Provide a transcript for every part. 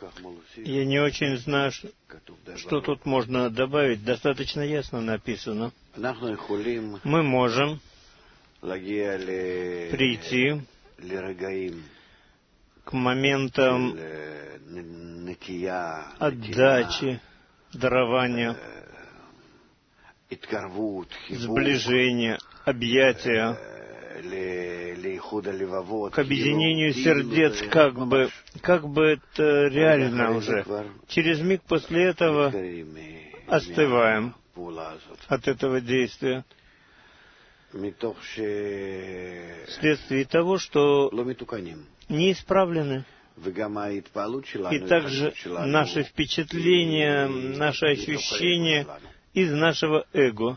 Я не очень знаю, что тут можно добавить. Достаточно ясно написано. Мы можем прийти к моментам отдачи, дарования, сближения, объятия, к объединению сердец, как бы это реально уже. Через миг после этого остываем от этого действия, вследствие того, что не исправлены. И также наши впечатления, наши ощущения из нашего эго.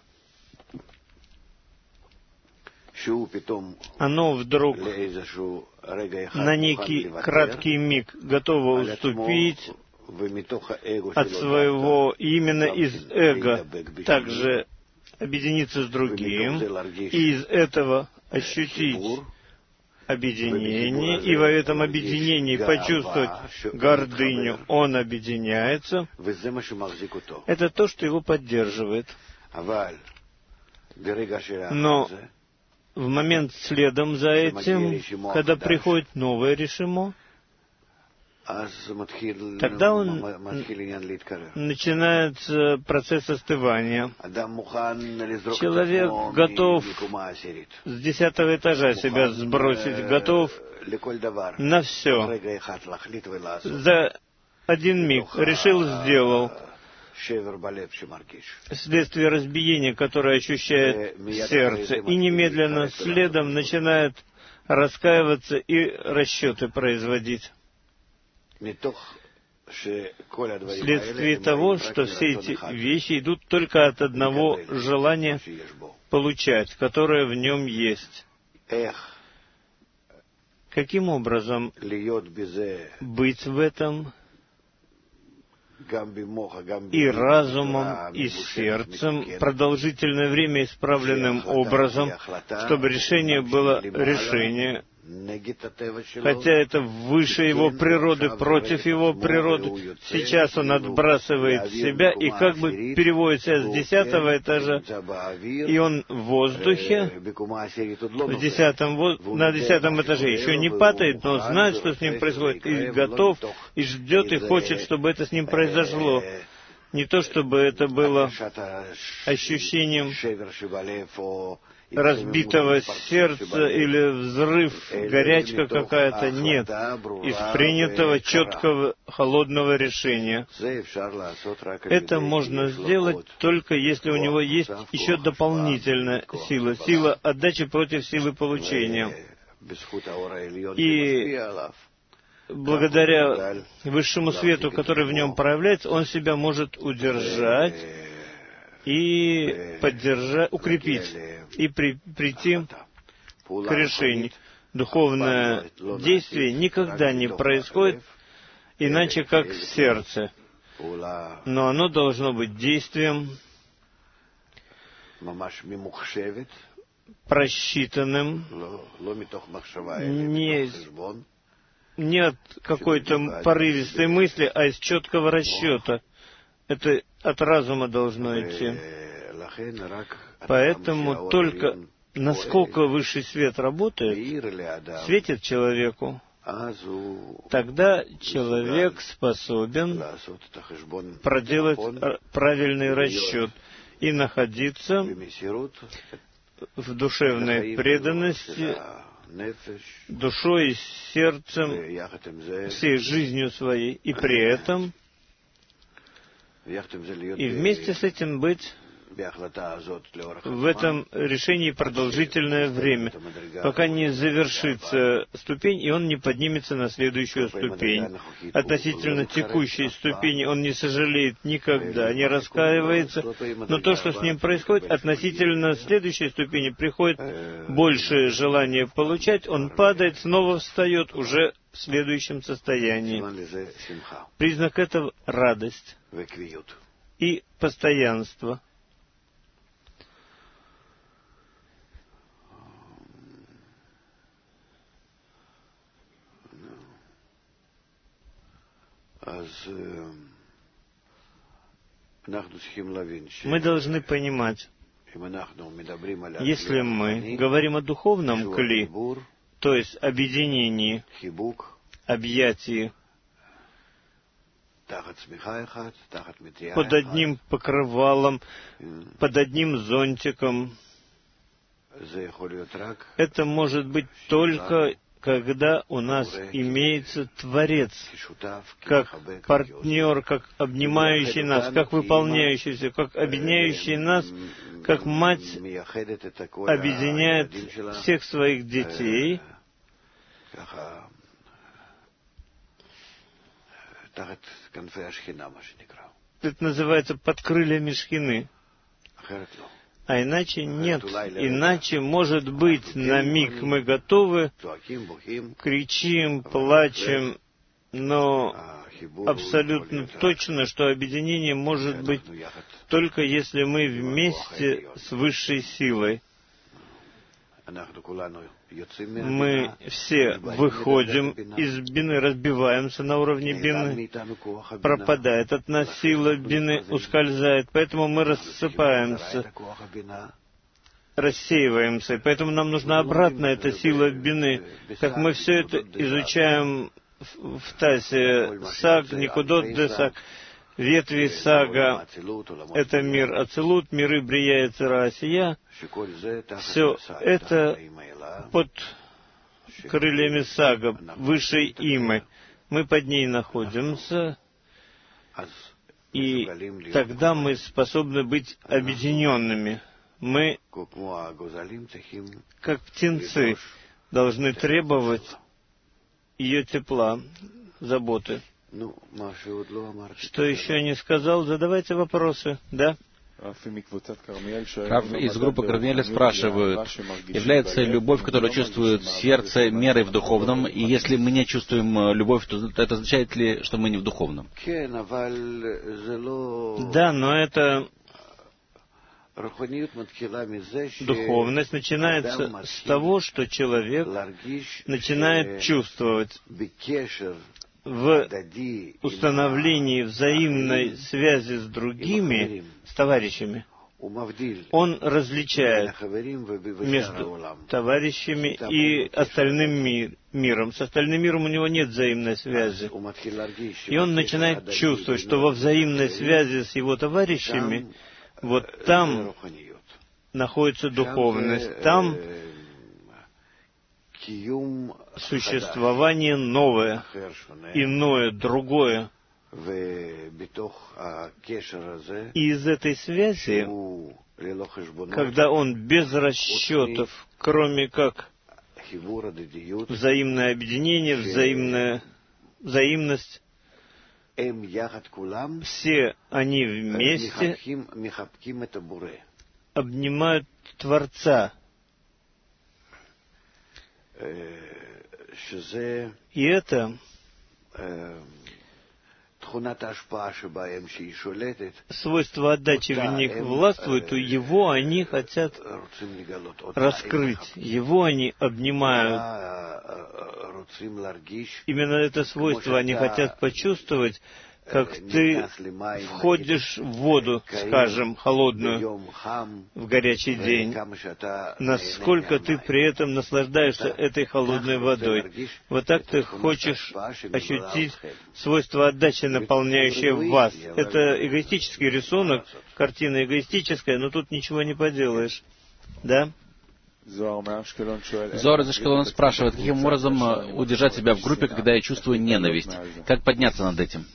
Оно вдруг на некий краткий миг готово уступить от своего, именно из эго, также объединиться с другим, и из этого ощутить объединение, и в этом объединении почувствовать гордыню, он объединяется. Это то, что его поддерживает. Но в момент следом за этим, когда приходит новое решимо, тогда начинается процесс остывания. Человек готов с 10-го этажа себя сбросить, готов на все. За один миг решил, сделал. Вследствие разбиения, которое ощущает в сердце, и немедленно следом начинает раскаиваться и расчеты производить. Вследствие того, что все эти вещи идут только от одного желания получать, которое в нем есть. Каким образом быть в этом и разумом, и сердцем, продолжительное время исправленным образом, чтобы решение было решение, хотя это выше его природы, против его природы. Сейчас он отбрасывает себя и как бы переводит себя с 10-го этажа, и он в воздухе, на 10-м этаже еще не падает, но знает, что с ним происходит, и готов, и ждет, и хочет, чтобы это с ним произошло. Не то, чтобы это было ощущением разбитого сердца или взрыв, горячка какая-то, нет, из принятого четкого холодного решения. Это можно сделать только если у него есть еще дополнительная сила, сила отдачи против силы получения. И благодаря высшему свету, который в нем проявляется, он себя может удержать и поддержать, укрепить, и прийти к решению. Духовное действие никогда не происходит иначе, как в сердце. Но оно должно быть действием просчитанным, не от какой-то порывистой мысли, а из четкого расчета. Это от разума должно идти. Поэтому только насколько высший свет работает, светит человеку, тогда человек способен проделать правильный расчет и находиться в душевной преданности, душой и сердцем, всей жизнью своей, и при этом, и вместе с этим быть в этом решении продолжительное время, пока не завершится ступень, и он не поднимется на следующую ступень. Относительно текущей ступени он не сожалеет никогда, не раскаивается, но то, что с ним происходит, относительно следующей ступени приходит большее желание получать, он падает, снова встает уже в следующем состоянии. Признак этого — радость и постоянство. Мы должны понимать, если мы говорим о духовном кли, то есть объединении, объятии, под одним покрывалом, под одним зонтиком, это может быть только, когда у нас имеется Творец, как партнер, как обнимающий нас, как выполняющийся, как объединяющий нас, как мать объединяет всех своих детей. Это называется под крыльями Шхины. А иначе нет. Иначе, может быть, на миг мы готовы, кричим, плачем, но абсолютно точно, что объединение может быть только если мы вместе с высшей силой. Мы все выходим из бины, разбиваемся на уровне бины, пропадает от нас сила бины, ускользает, поэтому мы рассыпаемся, рассеиваемся, и поэтому нам нужна обратно эта сила бины. Как мы все это изучаем в Тасе, Саг, Никудот де Саг, ветви Сага, это мир Ацилут, миры Брия, Цира, Асия. Все это под крыльями Сага, высшей Имы. Мы под ней находимся, и тогда мы способны быть объединенными. Мы, как птенцы, должны требовать ее тепла, заботы. Что еще не сказал? Задавайте вопросы. Да? Из группы Кармеля спрашивают, является любовь, которую чувствует в сердце, мерой в духовном? И если мы не чувствуем любовь, то это означает ли, что мы не в духовном? Да, но это духовность начинается с того, что человек начинает чувствовать в установлении взаимной связи с другими, с товарищами. Он различает между товарищами и остальным миром. С остальным миром у него нет взаимной связи. И он начинает чувствовать, что во взаимной связи с его товарищами, вот там находится духовность, там существование новое, иное, другое. И из этой связи, когда он без расчетов, кроме как взаимное объединение, взаимность, все они вместе обнимают Творца. И это свойство отдачи в них властвует, у его они хотят раскрыть, его они обнимают. Именно это свойство они хотят почувствовать, как ты входишь в воду, скажем, холодную, в горячий день, насколько ты при этом наслаждаешься этой холодной водой. Вот так ты хочешь ощутить свойство отдачи, наполняющее вас. Это эгоистический рисунок, картина эгоистическая, но тут ничего не поделаешь. Да? Зоар из Ашкелона спрашивает, каким образом удержать себя в группе, когда я чувствую ненависть? Как подняться над этим?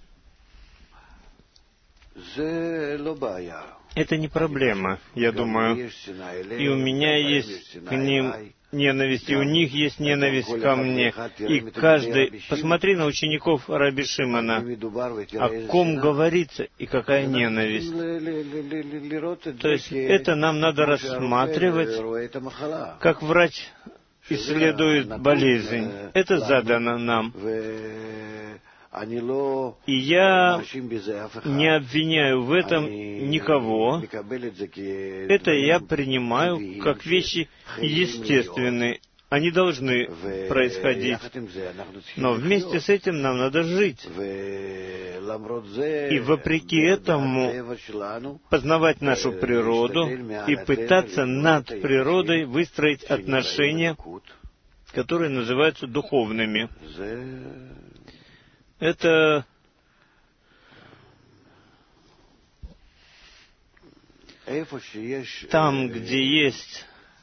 Это не проблема, я думаю. И у меня есть к ним ненависть, и у них есть ненависть ко мне. И каждый... Посмотри на учеников Раби Шимона. О ком говорится и какая ненависть. То есть это нам надо рассматривать, как врач исследует болезнь. Это задано нам. И я не обвиняю в этом никого. Это я принимаю как вещи естественные. они должны происходить. Но вместе с этим нам надо жить. И вопреки этому познавать нашу природу и пытаться над природой выстроить отношения, которые называются духовными. Это там, где есть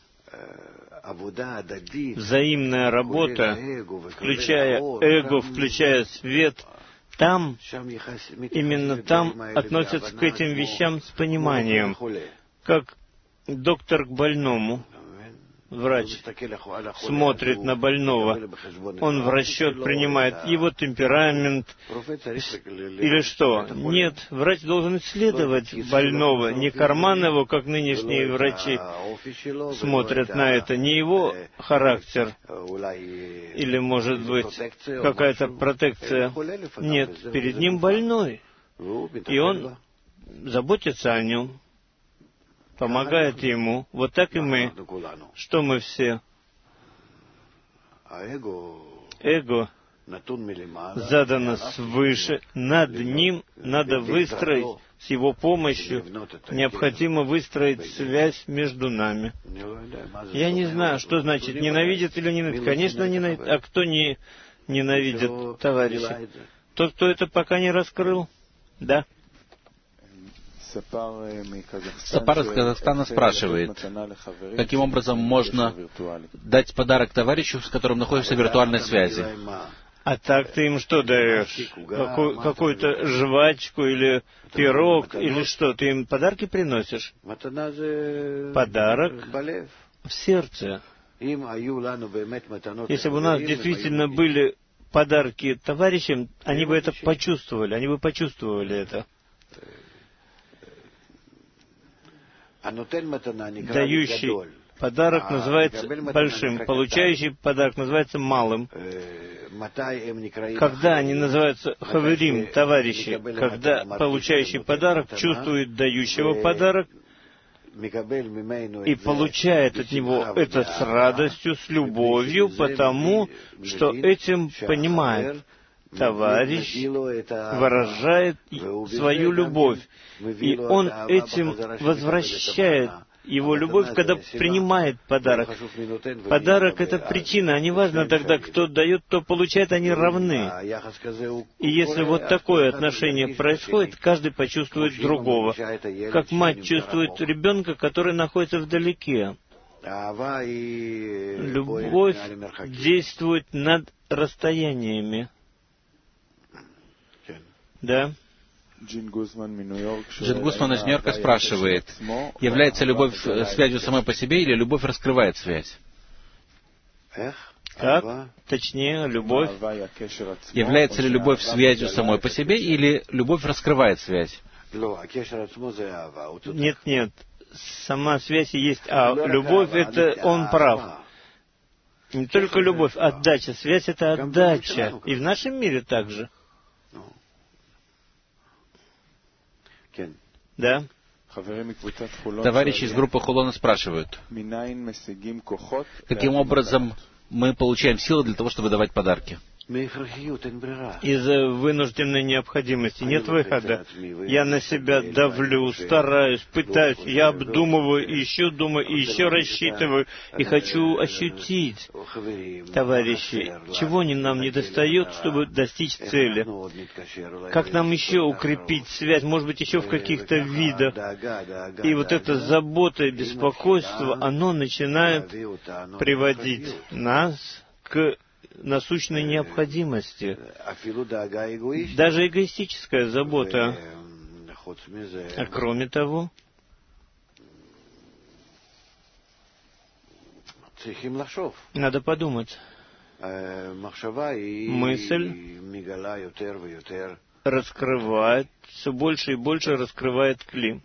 взаимная работа, включая эго, включая свет, там, именно там относятся к этим вещам с пониманием, как доктор к больному. Врач смотрит на больного, он в расчет принимает его темперамент или что? Нет, врач должен исследовать больного, не карман его, как нынешние врачи смотрят на это, не его характер, или, может быть, какая-то протекция. Нет, перед ним больной, и он заботится о нем, помогает ему. Вот так и мы. Что мы все? Эго задано свыше. Над ним надо выстроить, с его помощью, необходимо выстроить связь между нами. Я не знаю, что значит ненавидит или ненавидит. Конечно, ненавидит. А кто не ненавидит товарища? Тот, кто это пока не раскрыл? Да. Сапар из Казахстана спрашивает, каким образом можно дать подарок товарищу, с которым находишься в виртуальной связи? А так ты им что даешь? Какую-то жвачку или пирог, или что? Ты им подарки приносишь? Подарок в сердце. Если бы у нас действительно были подарки товарищам, они бы это почувствовали, это. Дающий подарок называется большим, получающий подарок называется малым. Когда они называются хаверим, товарищи, когда получающий подарок чувствует дающего подарок и получает от него это с радостью, с любовью, потому что этим понимает, товарищ выражает свою любовь, и он этим возвращает его любовь, когда принимает подарок. Подарок — это причина, а не важно тогда, кто дает, кто получает, они равны. И если вот такое отношение происходит, каждый почувствует другого, как мать чувствует ребенка, который находится вдалеке. Любовь действует над расстояниями. Да. Джин Гусман из Нью-Йорка спрашивает, является любовь связью самой по себе или любовь раскрывает связь? Как? Точнее, любовь. Является ли любовь связью самой по себе или любовь раскрывает связь? Нет. Сама связь и есть, а любовь — это он прав. Не только любовь, отдача. Связь — это отдача. И в нашем мире также. Да. Товарищи из группы Хулона спрашивают, каким образом мы получаем силы для того, чтобы давать подарки? Из-за вынужденной необходимости. Нет выхода. Я на себя давлю, стараюсь, пытаюсь, я обдумываю, еще думаю, и еще рассчитываю, и хочу ощутить, товарищи, чего нам не достает, чтобы достичь цели. Как нам еще укрепить связь, может быть, еще в каких-то видах. И вот эта забота и беспокойство, оно начинает приводить нас к насущной необходимости. Даже эгоистическая забота. А кроме того, надо подумать. Мысль раскрывает, все больше и больше раскрывает кли.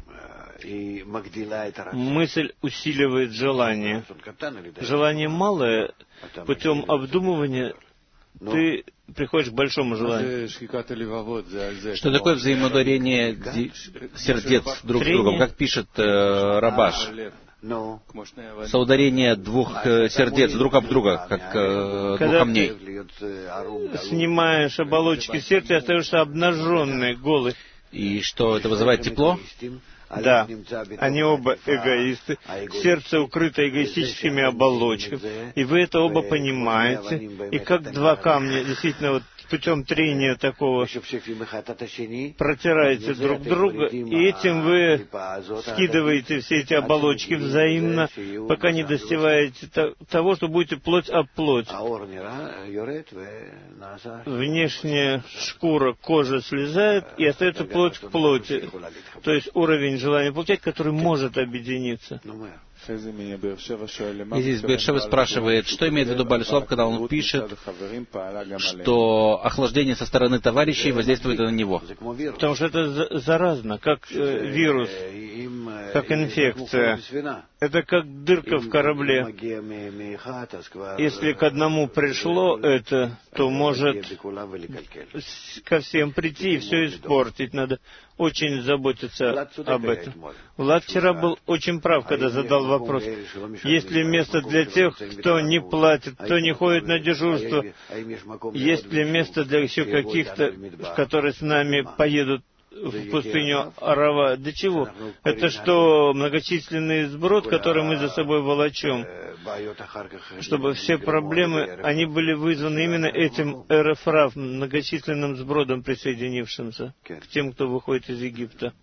Мысль усиливает желание. Желание малое, путем обдумывания ты приходишь к большому желанию. Что такое взаимоударение сердец друг с другом? Как пишет Рабаш, Соударение двух сердец друг об друга, как двух камней. Снимаешь оболочки сердца и остаешься обнаженный, голый. И что, это вызывает тепло? Да, они оба эгоисты. Сердце укрыто эгоистическими оболочками. И вы это оба понимаете. И как два камня, действительно, вот путем трения такого протираете друг друга, и этим вы скидываете все эти оболочки взаимно, пока не достигаете того, что будете плоть об плоть. Внешняя шкура, кожа слезает, и остается плоть к плоти. То есть уровень желания получать, который может объединиться. И здесь Бершева спрашивает, что имеет в виду Бальслав, когда он пишет, что охлаждение со стороны товарищей воздействует на него. Потому что это заразно, как вирус, как инфекция. Это как дырка в корабле. Если к одному пришло это, то может ко всем прийти и все испортить. Надо очень заботиться об этом. Влад вчера был очень прав, когда задал вопрос, есть ли место для тех, кто не платит, кто не ходит на дежурство, есть ли место для еще каких-то, которые с нами поедут в пустыню Арава. Для чего? Это что, многочисленный сброд, который мы за собой волочем? Чтобы все проблемы, они были вызваны именно этим РФРАФ, многочисленным сбродом, присоединившимся к тем, кто выходит из Египта.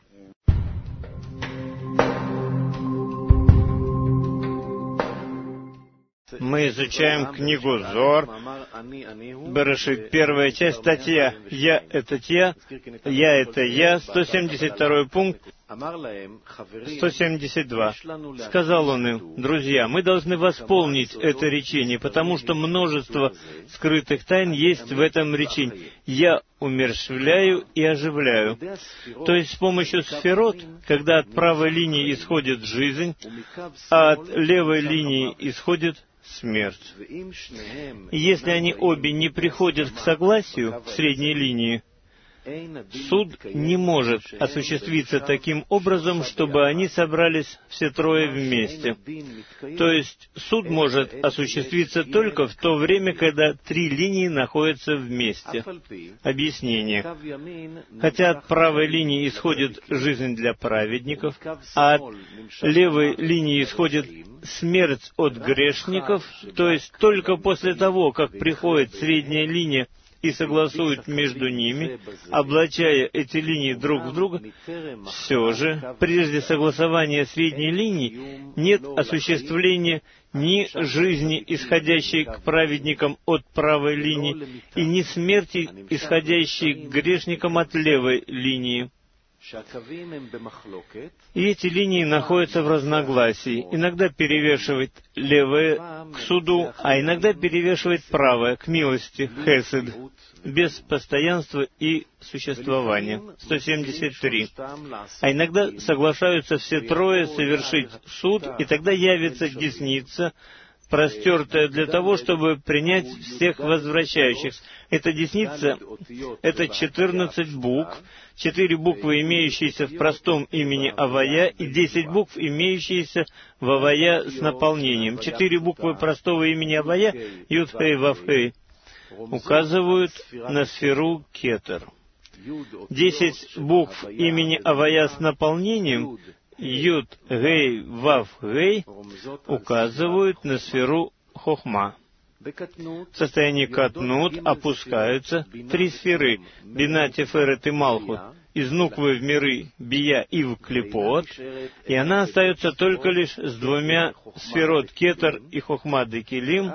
Мы изучаем книгу Зоар, Берешит, первая часть, статья «Я — это я», «Я — это я», 172 пункт, 172. Сказал он им: «Друзья, мы должны восполнить это речение, потому что множество скрытых тайн есть в этом речении. Я умерщвляю и оживляю». То есть с помощью сферот, когда от правой линии исходит жизнь, а от левой линии исходит смерть. И если они обе не приходят к согласию в средней линии, суд не может осуществиться таким образом, чтобы они собрались все трое вместе. То есть суд может осуществиться только в то время, когда три линии находятся вместе. Объяснение. Хотя от правой линии исходит жизнь для праведников, а от левой линии исходит смерть от грешников, то есть только после того, как приходит средняя линия и согласуют между ними, облачая эти линии друг в друга, все же, прежде согласования средней линии, нет осуществления ни жизни, исходящей к праведникам от правой линии, и ни смерти, исходящей к грешникам от левой линии. И эти линии находятся в разногласии. Иногда перевешивает левое к суду, а иногда перевешивает правое к милости, хесед, без постоянства и существования. 173. А иногда соглашаются все трое совершить суд, и тогда явится десница, простертая для того, чтобы принять всех возвращающихся. Эта десница — это 14 букв, 4 буквы, имеющиеся в простом имени Авая, и 10 букв, имеющиеся в Авая с наполнением. 4 буквы простого имени Авая, Юд-Хей, Вав-Хей, указывают на сферу Кетер. 10 букв имени Авая с наполнением, Юд, Гей, Вав, Гей, указывают на сферу Хохма. В состоянии Катнут опускаются 3 сферы, Бина, Теферет и Малхут, из Нуквы в миры Бия и в Клипот, и она остается только лишь с 2 сферот Кетер и Хохма Декилим,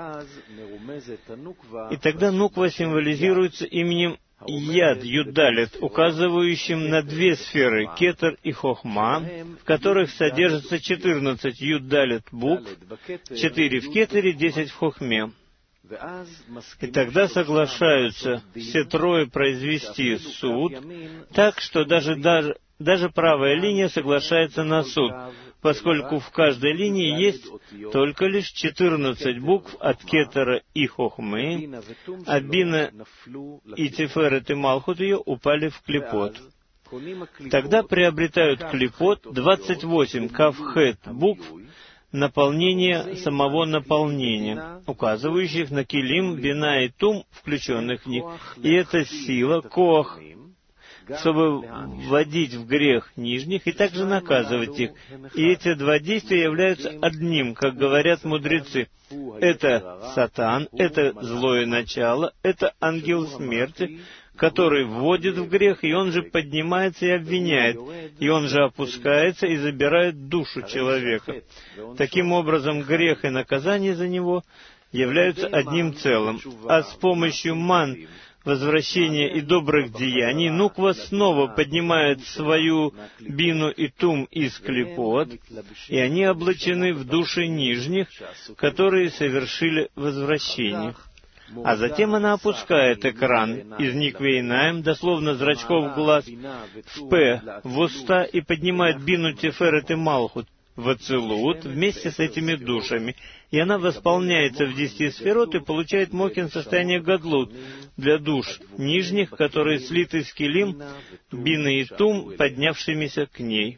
и тогда Нуква символизируется именем Яд, Юдалет, указывающим на 2 сферы, Кетер и Хохма, в которых содержится 14 Юдалет букв, 4 в Кетере, 10 в Хохме. И тогда соглашаются все трое произвести суд, так что даже правая линия соглашается на суд, поскольку в каждой линии есть только лишь 14 букв от Кетера и Хохмы, а Бина и Теферет и Малхут ее упали в Клипот. Тогда приобретают Клипот 28 кавхет букв, наполнение самого наполнения, указывающих на килим, бина и тум, включенных в них. И эта сила, коах, чтобы вводить в грех нижних и также наказывать их. И эти два действия являются одним, как говорят мудрецы. Это Сатан, это злое начало, это ангел смерти, который вводит в грех, и он же поднимается и обвиняет, и он же опускается и забирает душу человека. Таким образом, грех и наказание за него являются одним целым. А с помощью ман, возвращения и добрых деяний, Нуква снова поднимает свою бину и тум из клипот, и они облачены в души нижних, которые совершили возвращение. А затем она опускает экран из Никвейнаем, дословно зрачков глаз, в П, в уста, и поднимает бину Тиферет и Малхут в Ацилут вместе с этими душами. И она восполняется в 10 сферот и получает мохин состояние Гадлут для душ нижних, которые слиты с килим, бины и тум, поднявшимися к ней.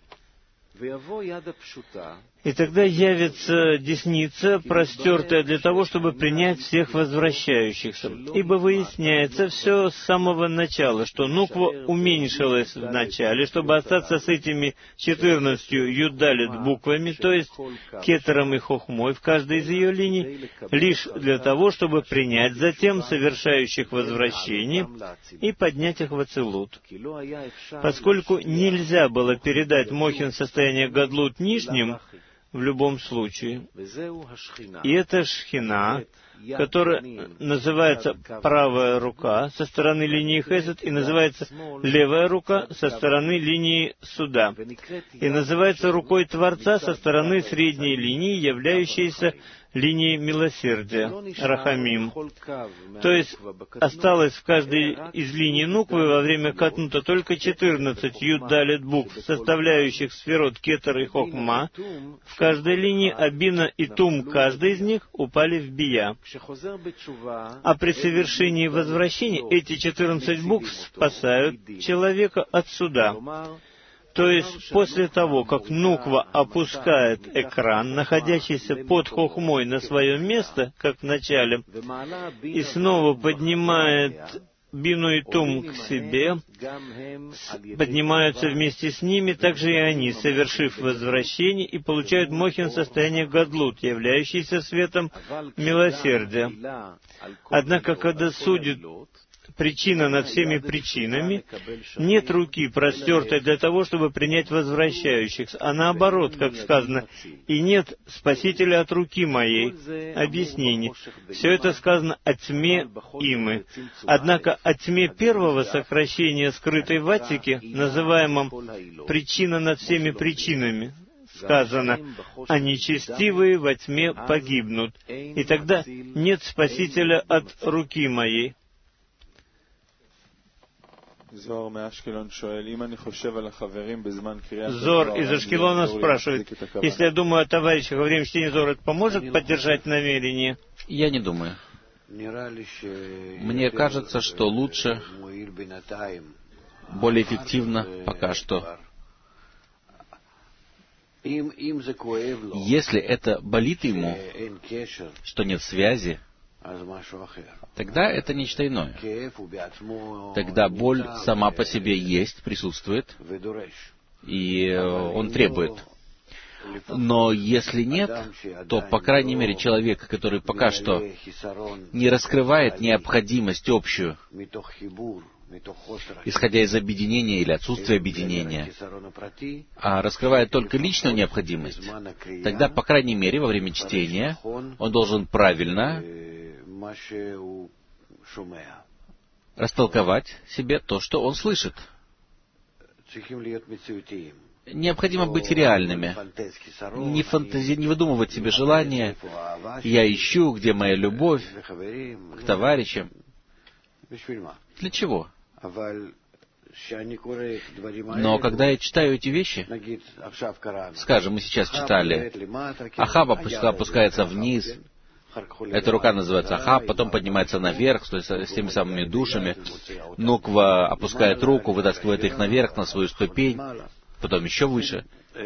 И тогда явится десница, простертая для того, чтобы принять всех возвращающихся. Ибо выясняется все с самого начала, что Нуква уменьшилась в начале, чтобы остаться с этими 14 юдалит буквами, то есть кетером и хохмой в каждой из ее линий, лишь для того, чтобы принять затем совершающих возвращение и поднять их в ацилут. Поскольку нельзя было передать мохин состояние гадлут нижним, в любом случае. И это шхина, которая называется правая рука со стороны линии Хесед, и называется левая рука со стороны линии Суда, и называется рукой Творца со стороны средней линии, являющейся линией милосердия, Рахамим. То есть осталось в каждой из линий Нуквы во время Катнута только 14 юдалит букв, составляющих сферот Кетер и Хохма. В каждой линии Абина и Тум, каждый из них, упали в Бия. А при совершении возвращения эти 14 букв спасают человека от суда. То есть, после того, как Нуква опускает экран, находящийся под хохмой, на свое место, как в начале, и снова поднимает бину и тум к себе, поднимаются вместе с ними, также и они, совершив возвращение, и получают мохин состояние гадлут, являющийся светом милосердия. Однако, когда судит причина над всеми причинами, нет руки, простертой для того, чтобы принять возвращающихся, а наоборот, как сказано, «И нет Спасителя от руки моей». Объяснение. Все это сказано о тьме Имы. Однако о тьме первого сокращения, скрытой в Аттике, называемом «причина над всеми причинами», сказано, «А нечестивые во тьме погибнут». И тогда нет Спасителя от руки моей. Зор из Ашкелона спрашивает, если я думаю о товарищах во время чтения Зора, это поможет поддержать намерение? Я не думаю. Мне кажется, что лучше, более эффективно пока что. Если это болит ему, что нет связи, тогда это нечто иное. Тогда боль сама по себе есть, присутствует, и он требует. Но если нет, то, по крайней мере, человек, который пока что не раскрывает необходимость общую, исходя из объединения или отсутствия объединения, а раскрывает только личную необходимость, тогда, по крайней мере, во время чтения он должен правильно растолковать себе то, что он слышит. Необходимо быть реальными, не выдумывать себе желания. Я ищу, где моя любовь к товарищам. Для чего? Но когда я читаю эти вещи, скажем, мы сейчас читали, Ахав опускается вниз, эта рука называется Ахав, потом поднимается наверх с теми самыми душами, Нуква опускает руку, вытаскивает их наверх на свою ступень, потом еще выше.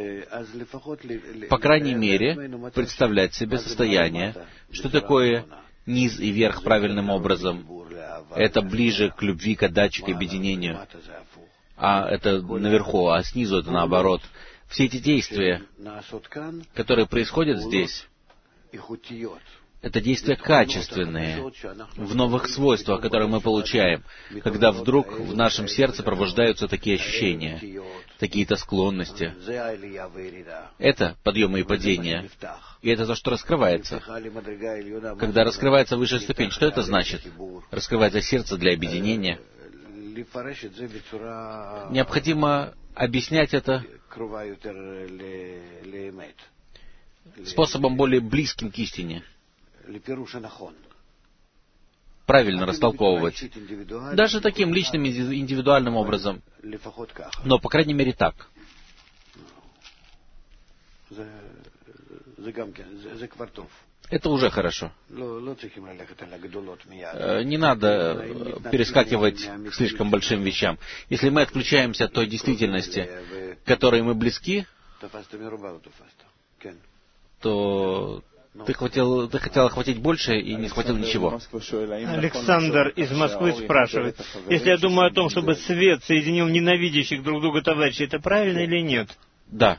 По крайней мере, представлять себе состояние, что такое низ и верх правильным образом. Это ближе к любви, к отдаче, к объединению. А это наверху, а снизу это наоборот. Все эти действия, которые происходят здесь, это действия качественные, в новых свойствах, которые мы получаем, когда вдруг в нашем сердце пробуждаются такие ощущения, такие-то склонности. Это подъемы и падения. И это то, что раскрывается. Когда раскрывается высшая ступень, что это значит? Раскрывается сердце для объединения. Необходимо объяснять это способом более близким к истине. Правильно растолковывать. Даже таким личным, индивидуальным образом. Но, по крайней мере, так. Это уже хорошо. Не надо перескакивать к слишком большим вещам. Если мы отключаемся от той действительности, к которой мы близки, то ты хотел охватить больше и не схватил ничего. Александр из Москвы спрашивает, если я думаю о том, чтобы свет соединил ненавидящих друг друга товарищей, это правильно или нет? Да.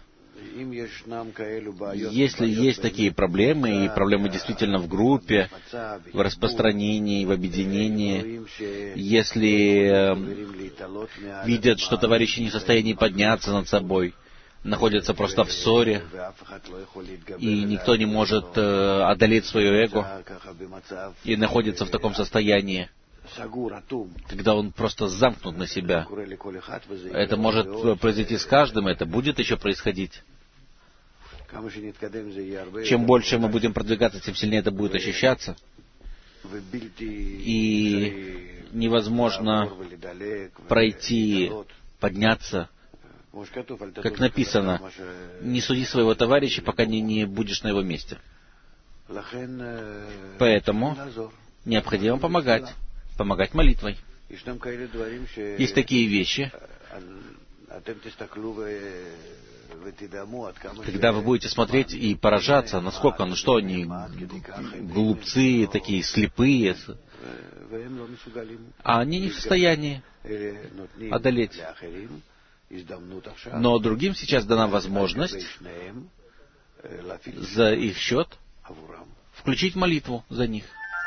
Если есть такие проблемы, и проблемы действительно в группе, в распространении, в объединении, если видят, что товарищи не в состоянии подняться над собой, находятся просто в ссоре, и никто не может одолеть свое эго, и находится в таком состоянии, когда он просто замкнут на себя. Это может произойти с каждым, это будет еще происходить. Чем больше мы будем продвигаться, тем сильнее это будет ощущаться. И невозможно пройти, подняться. Как написано, не суди своего товарища, пока не будешь на его месте. Поэтому необходимо помогать молитвой. Есть такие вещи, когда вы будете смотреть и поражаться, насколько, что они глупцы, такие слепые, а они не в состоянии одолеть. Но другим сейчас дана возможность за их счет включить молитву за них.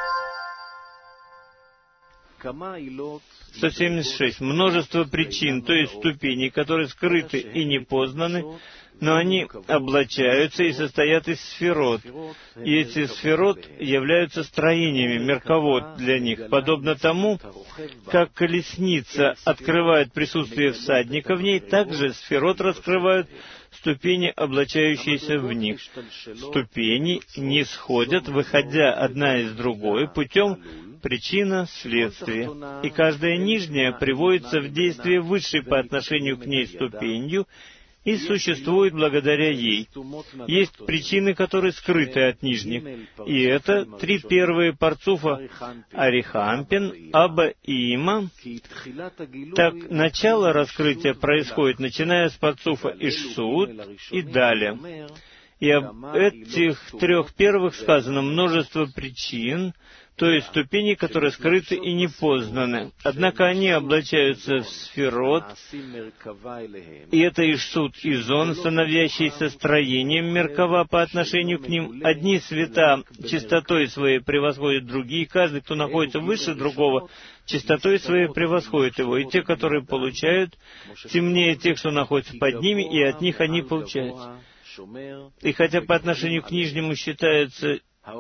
176. Множество причин, то есть ступеней, которые скрыты и не познаны, но они облачаются и состоят из сферот. И эти сферот являются строениями, мерковод для них, подобно тому, как колесница открывает присутствие всадника в ней, также сферот раскрывают ступени, облачающиеся в них. Ступени не сходят, выходя одна из другой, путем причина-следствие. И каждая нижняя приводится в действие высшей по отношению к ней ступенью и существует благодаря ей. Есть причины, которые скрыты от нижних. И это три первые парцуфа Арихампин, Аба и Има. Так, начало раскрытия происходит, начиная с парцуфа Ишсуд и далее. И об этих трех первых сказано множество причин, то есть ступени, которые скрыты и не познаны. Однако они облачаются в сферот, и это Ишсуд и Зон, становящиеся строением Меркава по отношению к ним. Одни света чистотой своей превосходят другие, каждый, кто находится выше другого, чистотой своей превосходит его, и те, которые получают, темнее тех, что находятся под ними, и от них они получаются. И хотя по отношению к нижнему считаются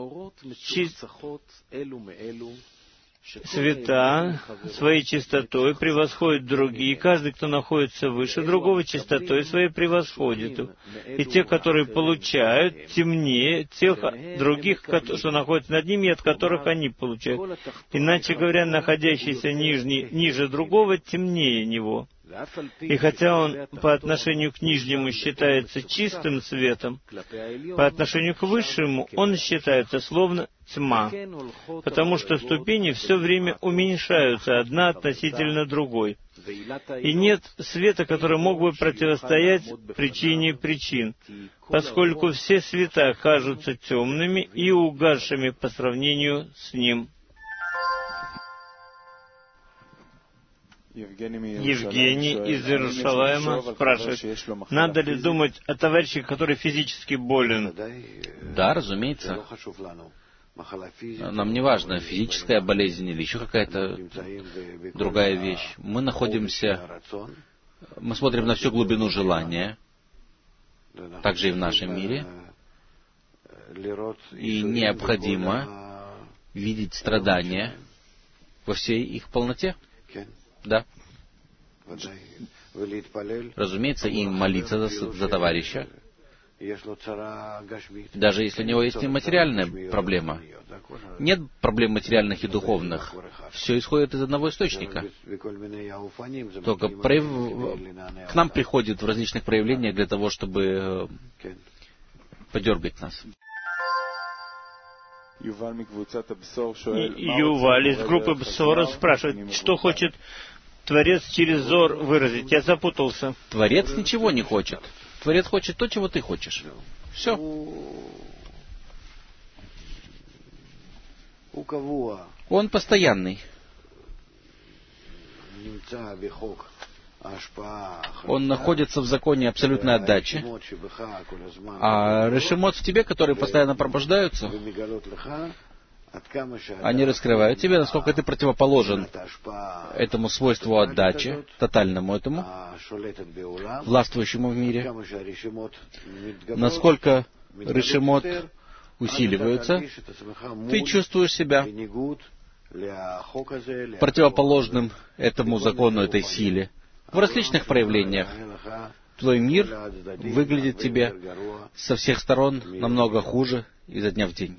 света своей чистотой превосходят другие, каждый, кто находится выше другого, чистотой своей превосходит их. И те, которые получают, темнее тех других, что находятся над ними, и от которых они получают. Иначе говоря, находящийся ниже другого, темнее него. И хотя он по отношению к нижнему считается чистым светом, по отношению к высшему он считается словно тьма, потому что ступени все время уменьшаются одна относительно другой. И нет света, который мог бы противостоять причине причин, поскольку все света кажутся темными и угасшими по сравнению с ним. Евгений из Иерусалима спрашивает, надо ли думать о товарище, который физически болен? Да, разумеется. Нам не важно, физическая болезнь или еще какая-то другая вещь. Мы смотрим на всю глубину желания, также и в нашем мире, и необходимо видеть страдания во всей их полноте. Да. Разумеется, и молиться за товарища, даже если у него есть и материальная проблема. Нет проблем материальных и духовных. Все исходит из одного источника. Только к нам приходит в различных проявлениях для того, чтобы подергать нас. Юваль из группы Бсора спрашивает, что хочет Творец через Зор выразить. Я запутался. Творец ничего не хочет. Творец хочет то, чего ты хочешь. Все. Он постоянный. Он находится в законе абсолютной отдачи. А решимот в тебе, которые постоянно пробуждаются, они раскрывают тебе, насколько ты противоположен этому свойству отдачи, тотальному этому, властвующему в мире. Насколько решимот усиливаются, ты чувствуешь себя противоположным этому закону, этой силе. В различных проявлениях. Твой мир выглядит тебе со всех сторон намного хуже изо дня в день.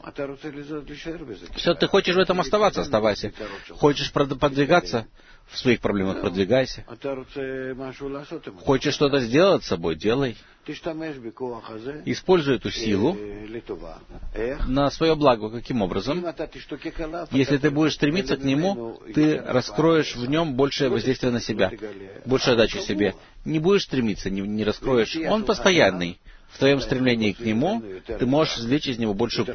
Все, ты хочешь в этом оставаться, оставайся. Хочешь продвигаться в своих проблемах, продвигайся. Хочешь что-то сделать с собой, делай. Используй эту силу на свое благо. Каким образом? Если ты будешь стремиться к нему, ты раскроешь в нем большее воздействие на себя, большую отдачу себе. Не будешь стремиться, не раскроешь. Он постоянный. В твоем стремлении к нему ты можешь извлечь из него большую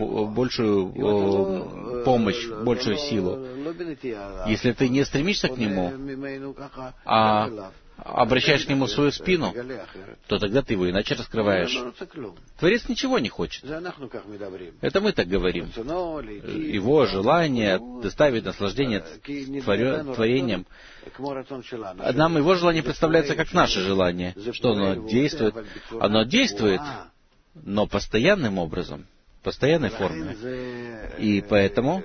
помощь, большую силу. Если ты не стремишься к нему, а обращаешь к нему свою спину, то тогда ты его иначе раскрываешь. Творец ничего не хочет. Это мы так говорим. Его желание доставить наслаждение творением. Нам его желание представляется как наше желание, что оно действует. Оно действует, но постоянным образом, в постоянной форме. И поэтому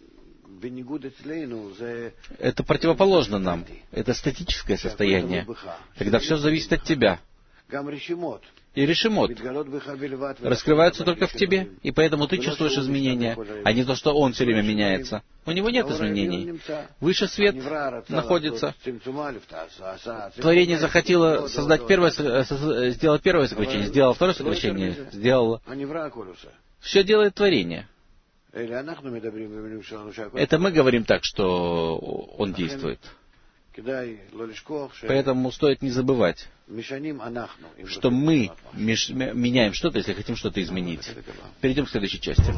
это противоположно нам. Это статическое состояние, когда все зависит от тебя. И решимот раскрываются только в тебе, и поэтому ты чувствуешь изменения, а не то, что он все время меняется. У него нет изменений. Выше свет находится. Творение захотело сделать первое сокращение, сделало второе сокращение, сделало. Все делает творение. Это мы говорим так, что он действует. Поэтому стоит не забывать, что мы меняем что-то, если хотим что-то изменить. Перейдем к следующей части.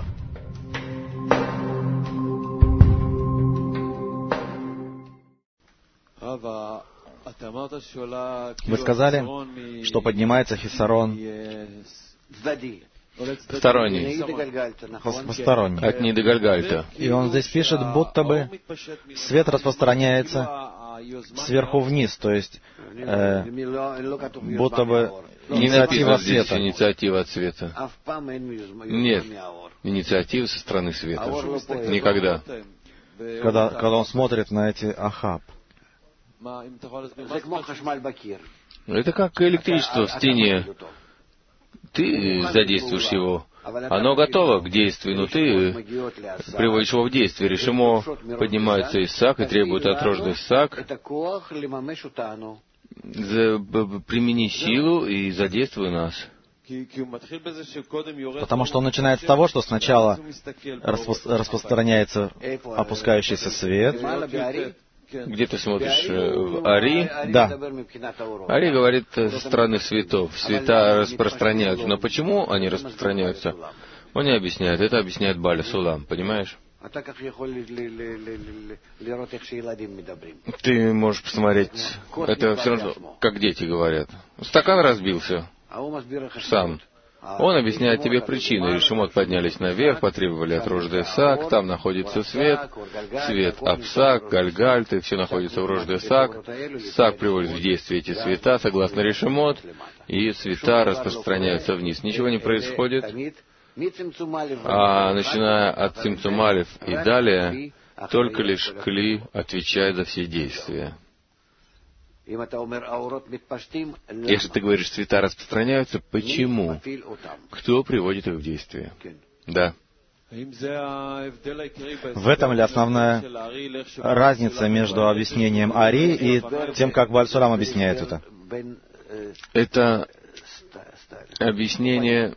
Вы сказали, что поднимается хисарон Посторонний. От Нидагальгальта. И он здесь пишет, будто бы свет распространяется сверху вниз, то есть будто бы инициатива от света. Инициатива от света. Нет инициативы со стороны света. Никогда. Когда он смотрит на эти ахаб. Это как электричество в стене. Ты задействуешь его, Оно готово к действию, но ты приводишь его в действие. Решимо поднимается из сак и требует отрожный сак. Примени силу и задействуй нас. Потому что он начинает с того, что сначала распространяется опускающийся свет. Где ты смотришь в Ари? Да. Ари говорит со стороны светов. Света распространяются. Но почему они распространяются? Он не объясняет. Это объясняет Бааля Сулам. Понимаешь? Ты можешь посмотреть. Это все равно, как дети говорят. Стакан разбился. Сам. Он объясняет тебе причины. Решимот поднялись наверх, потребовали от Рождесак, там находится свет, свет Апсак, Гальгальт, и все находится в Рождесак. Сак приводит в действие эти света, согласно Решимот, и света распространяются вниз. Ничего не происходит. А начиная от Цимцумалев и далее, только лишь Кли отвечает за все действия. Если ты говоришь, цвета распространяются, почему? Кто приводит их в действие? Да. В этом ли основная разница между объяснением Ари и тем, как Бааль Сулам объясняет это? Это объяснение...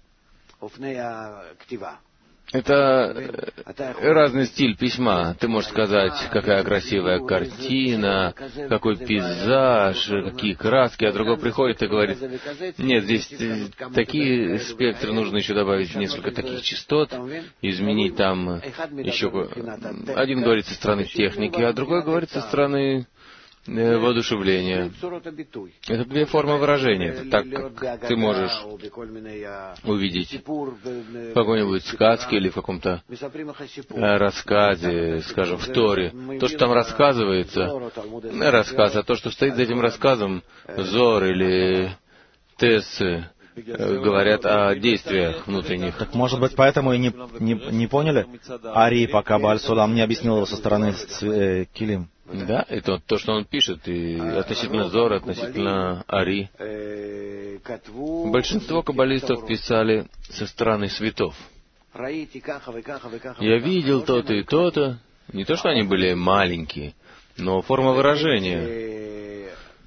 Это разный стиль письма. Ты можешь сказать, какая красивая картина, какой пейзаж, какие краски, а другой приходит и говорит, нет, здесь такие спектры, нужно еще добавить несколько таких частот, изменить там еще... Один говорит со стороны техники, а другой говорит со стороны воодушевления. Это две формы выражения. Это так, как ты можешь увидеть в какой-нибудь сказке или в каком-то рассказе, скажем, в Торе. То, что там рассказывается, рассказ, а то, что стоит за этим рассказом, Зор или Тессы, говорят о действиях внутренних. Так, может быть, поэтому и не поняли Ари, пока Бааль Сулам не объяснил его со стороны Килим? Да, это то, что он пишет, и относительно Зора, относительно Ари. Большинство каббалистов писали со стороны светов. Я видел то-то и то-то. Не то, что они были маленькие, но форма выражения.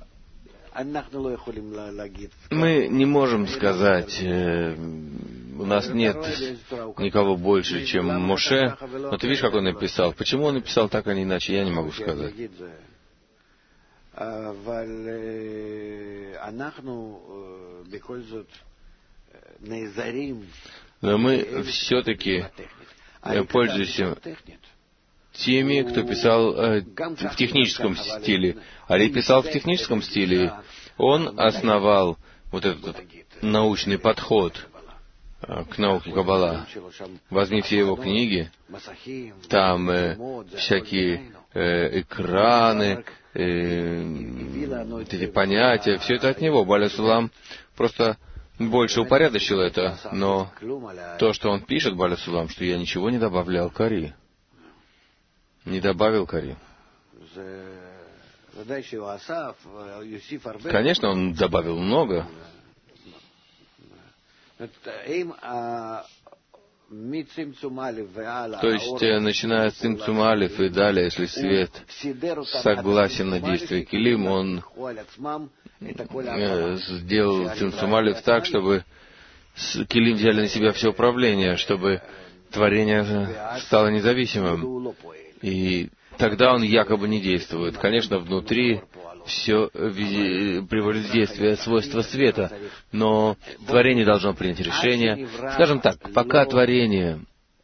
Мы не можем сказать, у нас нет никого больше, чем Моше. Но ты видишь, как он написал. Почему он написал так, а не иначе, я не могу сказать. Но мы все-таки пользуемся теми, кто писал в техническом стиле. Ари писал в техническом стиле. Он основал вот этот научный подход к науке Каббала. Возьми все его книги, там всякие экраны, эти понятия, все это от него. Бааля Сулам просто больше упорядочил это, но то, что он пишет, Бааля Сулам, что я ничего не добавлял к Ари. Не добавил к Ари. Конечно, он добавил много. То есть, начиная с Цимцумалев и далее, если свет согласен на действие Килим, он сделал Цимцумалев так, чтобы Килим взяли на себя все управление, чтобы творение стало независимым. И тогда он якобы не действует. Конечно, внутри все приводит в действие свойства света, но творение должно принять решение. Скажем так, пока творение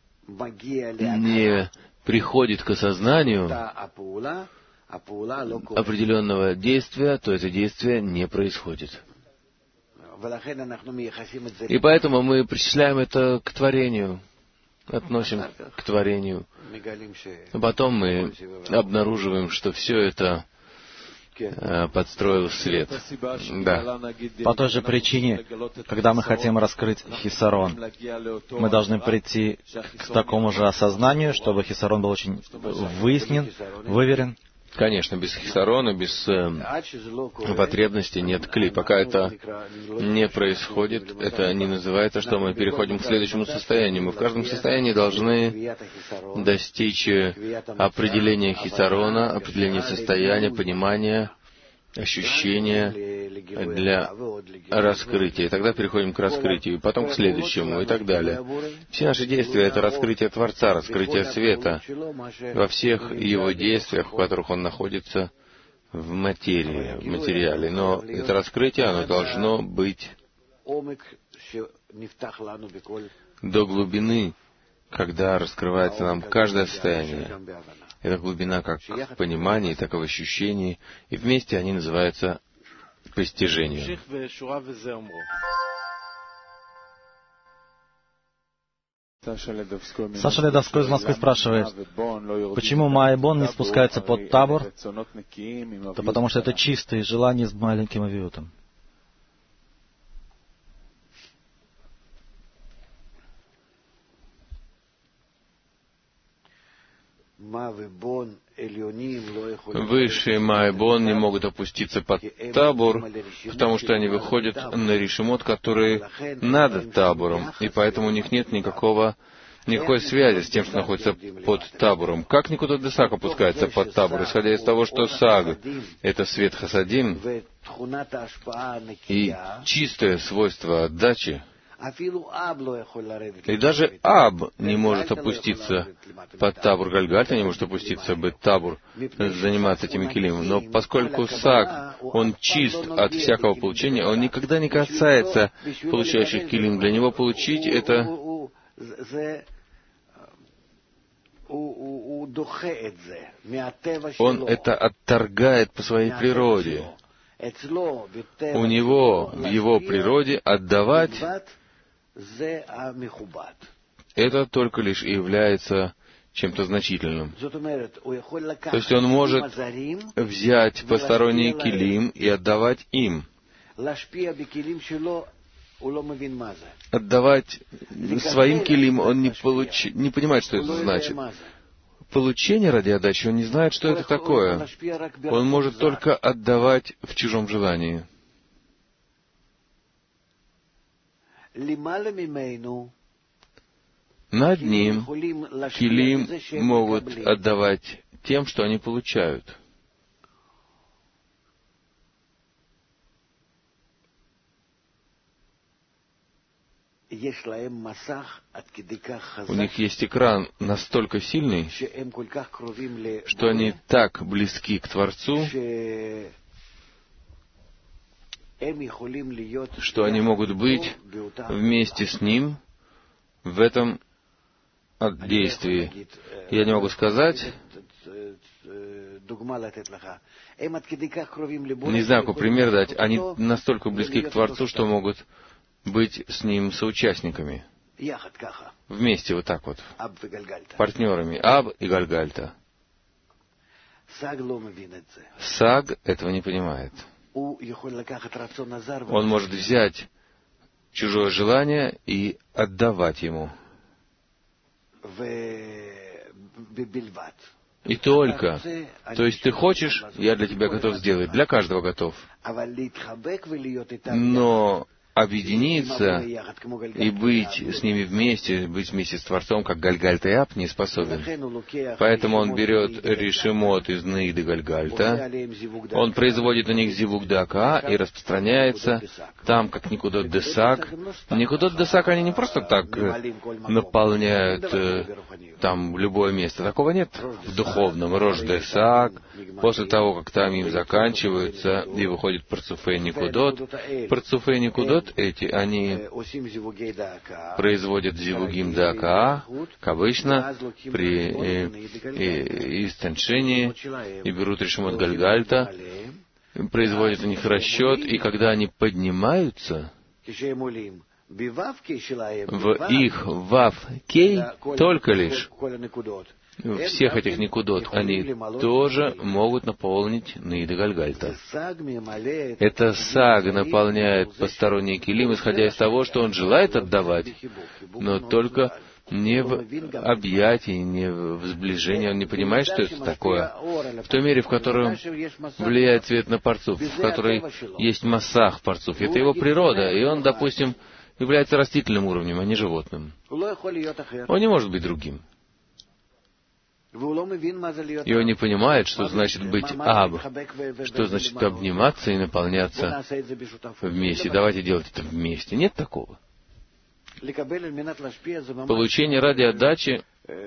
не приходит к осознанию определенного действия, то это действие не происходит. И поэтому мы причисляем это к творению, относим к творению. А потом мы обнаруживаем, что все это подстроил свет. Да. По той же причине, когда мы хотим раскрыть хисарон, мы должны прийти к такому же осознанию, чтобы хисарон был очень выяснен, выверен. Конечно, без хисарона, без потребности нет кли. Пока это не происходит, это не называется, что мы переходим к следующему состоянию. Мы в каждом состоянии должны достичь определения хисарона, определения состояния, понимания, ощущения для раскрытия. И тогда переходим к раскрытию, и потом к следующему, и так далее. Все наши действия — это раскрытие Творца, раскрытие света во всех Его действиях, в которых Он находится в материи, в материале. Но это раскрытие, оно должно быть до глубины, когда раскрывается нам каждое состояние. Это глубина как в понимании, так и в ощущении, и вместе они называются постижением. Саша Ледовской из Москвы спрашивает, почему Ма и Бон не спускаются под табор? Да потому что это чистые желания с маленьким авиотом. Высшие Ма и Бон не могут опуститься под табор, потому что они выходят на решимот, который над табором, и поэтому у них нет никакой связи с тем, что находится под табором. Как Никудот Десак опускается под табор, исходя из того, что Саг — это свет Хасадим, и чистое свойство отдачи, и даже Аб не может опуститься под табор Гальгальта, не может опуститься под табор, заниматься этими килим. Но поскольку Саг, он чист от всякого получения, он никогда не касается получающих килим. Для него получить это... Он это отторгает по своей природе. У него, в его природе, отдавать это только лишь и является чем-то значительным. То есть он может взять посторонние килим и отдавать им. Отдавать своим килим он не понимает, что это значит. Получение ради отдачи он не знает, что это такое. Он может только отдавать в чужом желании. Над ним килим могут отдавать тем, что они получают. У них есть экран настолько сильный, что они так близки к Творцу, что они могут быть вместе с Ним в этом действии. Я не могу сказать, не знаю, какой пример дать. Они настолько близки к Творцу, что могут быть с Ним соучастниками. Вместе вот так вот. Партнерами. Аб и Гальгальта. Саг этого не понимает. Он может взять чужое желание и отдавать ему. И только. То есть ты хочешь, я для тебя готов сделать. Для каждого готов. Но объединиться и быть с ними вместе, быть вместе с Творцом, как Гальгальта и Аб, не способен. Поэтому он берет решимот из Наиды Гальгальта, он производит на них зивук дака и распространяется там, как Никудот Десак. Никудот Десак, они не просто так наполняют там любое место. Такого нет в духовном. Рож Десак, после того, как там им заканчиваются и выходит Парцуфей Никудот. Парцуфей Никудот эти, они производят зивугим дака, как обычно, при истончении, и берут решимот Гальгальта, производят у них расчет, и когда они поднимаются, в их вав-кей только лишь всех этих никудот, они тоже могут наполнить Наида Гальгальта. Это Саг наполняет посторонние килим, исходя из того, что он желает отдавать, но только не в объятии, не в сближении. Он не понимает, что это такое. В той мере, в которой влияет цвет на парцуф, в которой есть массах в парцуфе. Это его природа, и он, допустим, является растительным уровнем, а не животным. Он не может быть другим. И он не понимает, что значит быть аб, что значит обниматься и наполняться вместе. Давайте делать это вместе. Нет такого. Получение ради отдачи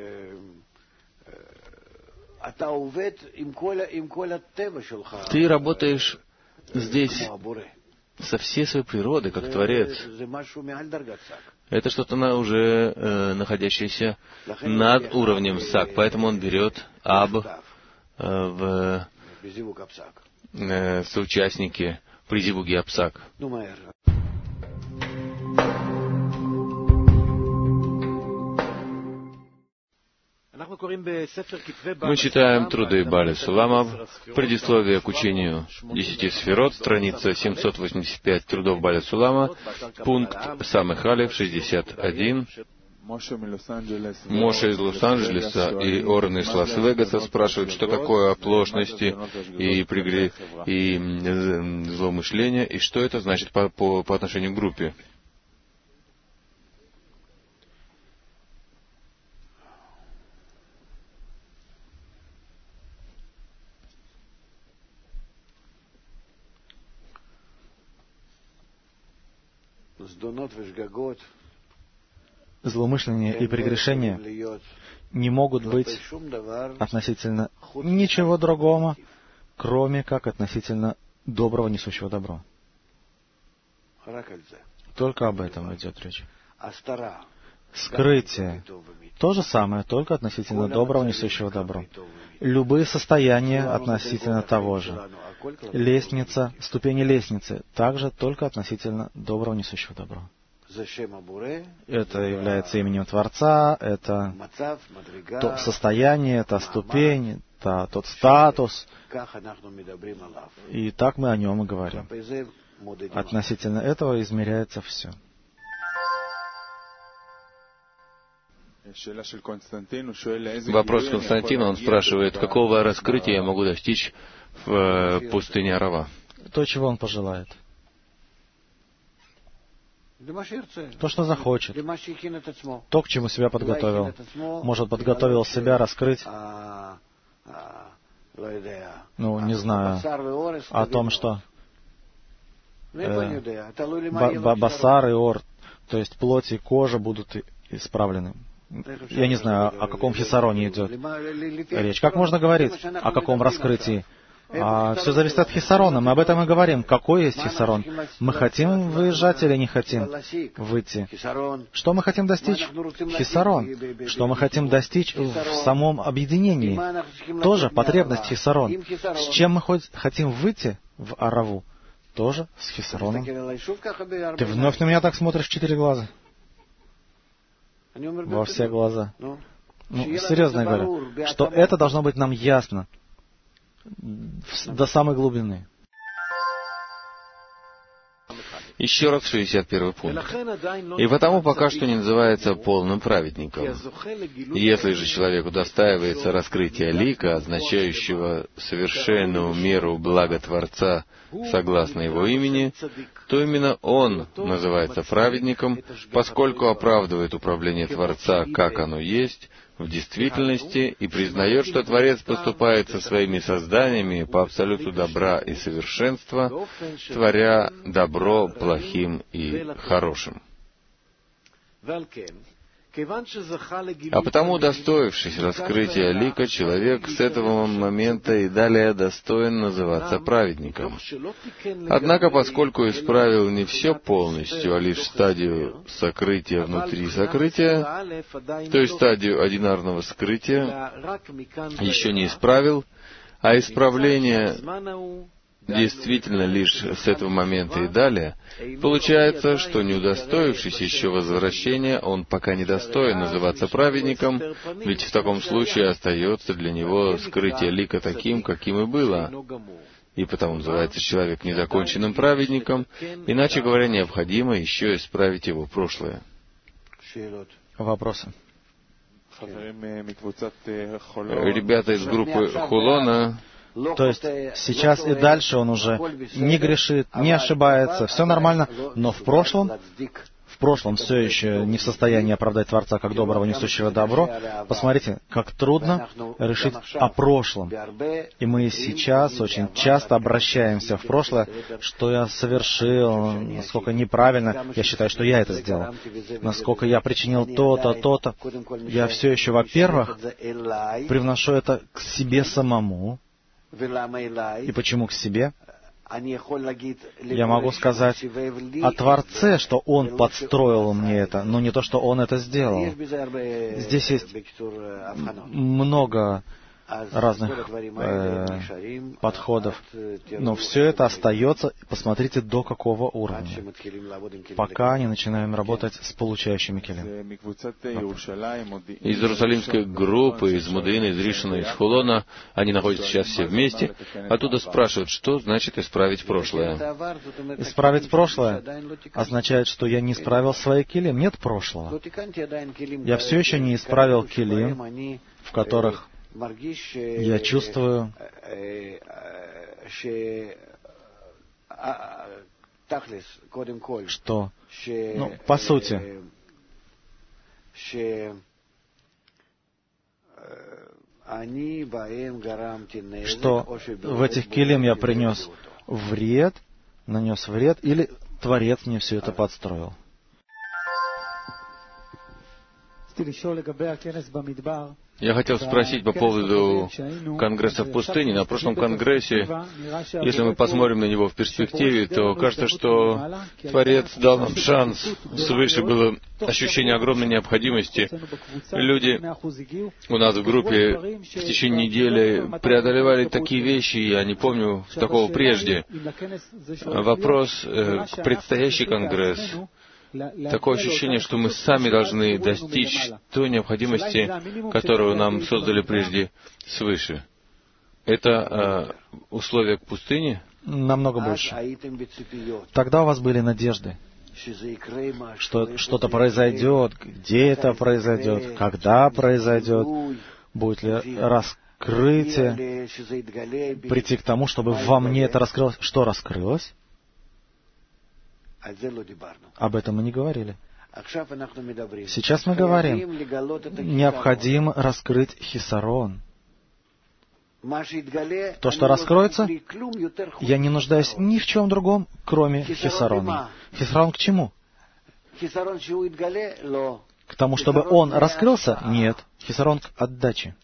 ты работаешь здесь со всей своей природой, как Творец. Это что-то уже находящееся над уровнем сак, поэтому он берет аб в соучастники при зивуге апсак. Мы читаем труды Бааля Сулама, предисловие к учению 10 сферот, страница 785 трудов Бааля Сулама, пункт Самых Алеф 61. Моше из Лос-Анджелеса и Орен из Лас-Вегаса спрашивают, что такое оплошности и злоумышления, и что это значит по отношению к группе. Злоумышление и прегрешения не могут быть относительно ничего другого, кроме как относительно доброго, несущего добро. Только об этом идет речь. Скрытие — то же самое, только относительно доброго, несущего добро. Любые состояния относительно того же. Лестница, ступени лестницы, также только относительно доброго, несущего добро. Это является именем Творца, это то состояние, та ступень, тот статус. И так мы о нем и говорим. Относительно этого измеряется все. Вопрос Константина, он спрашивает, какого раскрытия я могу достичь в пустыне Арава? То, чего он пожелает. То, что захочет. То, к чему себя подготовил. Может, подготовил себя раскрыть, не знаю, о том, что басар и ор, то есть плоть и кожа будут исправлены. Я не знаю, о каком хисароне идет речь. Как можно говорить о каком раскрытии? Все зависит от хисарона. Мы об этом и говорим. Какой есть хисарон? Мы хотим выезжать или не хотим выйти? Что мы хотим достичь? Хисарон. Что мы хотим достичь в самом объединении? Тоже потребность хисарон. С чем мы хотим выйти в Араву? Тоже с хисароном. Ты вновь на меня так смотришь в 4 глаза? Во все глаза. Серьезно я говорю, что это должно быть нам ясно до самой глубины. Еще раз 61 пункт. И потому пока что не называется полным праведником. Если же человеку достаивается раскрытие лика, означающего совершенную меру блага Творца согласно его имени, то именно он называется праведником, поскольку оправдывает управление Творца, как оно есть, в действительности, и признает, что Творец поступает со своими созданиями по абсолюту добра и совершенства, творя добро плохим и хорошим. А потому, удостоившись раскрытия лика, человек с этого момента и далее достоин называться праведником. Однако, поскольку исправил не все полностью, а лишь стадию сокрытия внутри сокрытия, то есть стадию одинарного скрытия, еще не исправил, а исправление действительно лишь с этого момента и далее, получается, что не удостоившись еще возвращения, он пока не достоин называться праведником, ведь в таком случае остается для него скрытие лика таким, каким и было. И потому называется человек незаконченным праведником, иначе говоря, необходимо еще исправить его прошлое. Вопросы? Ребята из группы Хулона. То есть сейчас и дальше он уже не грешит, не ошибается, все нормально, но в прошлом все еще не в состоянии оправдать Творца как доброго, несущего добро. Посмотрите, как трудно решить о прошлом. И мы сейчас очень часто обращаемся в прошлое, что я совершил, насколько неправильно, я считаю, что я это сделал, насколько я причинил то-то, то-то. Я все еще, во-первых, привношу это к себе самому. И почему к себе? Я могу сказать о Творце, что Он подстроил мне это, но не то, что Он это сделал. Здесь есть много разных подходов, но все это остается, посмотрите, до какого уровня, пока не начинаем работать с получающими келим. Из Иерусалимской группы, из Модеина, из Ришона, из Хулона, они находятся сейчас все вместе, оттуда спрашивают, что значит исправить прошлое. Исправить прошлое означает, что я не исправил свои келим, нет прошлого. Я все еще не исправил келим, в которых я чувствую, что, по сути, что в этих келим я принес вред, нанес вред, или Творец мне все это подстроил. Я хотел спросить по поводу Конгресса в пустыне. На прошлом Конгрессе, если мы посмотрим на него в перспективе, то кажется, что Творец дал нам шанс. Свыше было ощущение огромной необходимости. Люди у нас в группе в течение недели преодолевали такие вещи, я не помню такого прежде. Вопрос к предстоящий Конгресс. Такое ощущение, что мы сами должны достичь той необходимости, которую нам создали прежде свыше. Это условия к пустыне? Намного больше. Тогда у вас были надежды, что что-то произойдет, где это произойдет, когда произойдет, будет ли раскрытие, прийти к тому, чтобы во мне это раскрылось. Что раскрылось? Об этом мы не говорили. Сейчас мы говорим, необходимо раскрыть хисарон. То, что раскроется, я не нуждаюсь ни в чем другом, кроме хисарона. Хисарон к чему? К тому, чтобы он раскрылся? Нет. Хисарон к отдаче.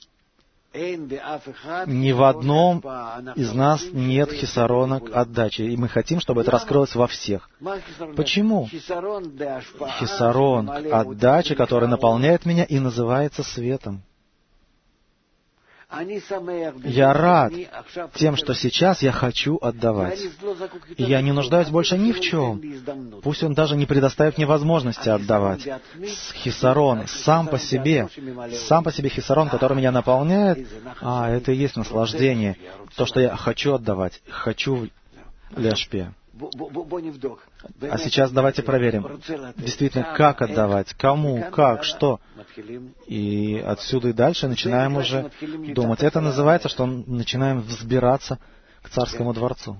Ни в одном из нас нет хисарона к отдаче, и мы хотим, чтобы это раскрылось во всех. Почему? Хисарон к отдаче, который наполняет меня и называется светом. Я рад тем, что сейчас я хочу отдавать. И я не нуждаюсь больше ни в чем. Пусть он даже не предоставит мне возможности отдавать. Хисарон сам по себе хисарон, который меня наполняет, это и есть наслаждение. То, что я хочу отдавать, хочу ляшпе. А сейчас давайте проверим, действительно, как отдавать, кому, как, что. И отсюда и дальше начинаем уже думать. Это называется, что начинаем взбираться к царскому дворцу.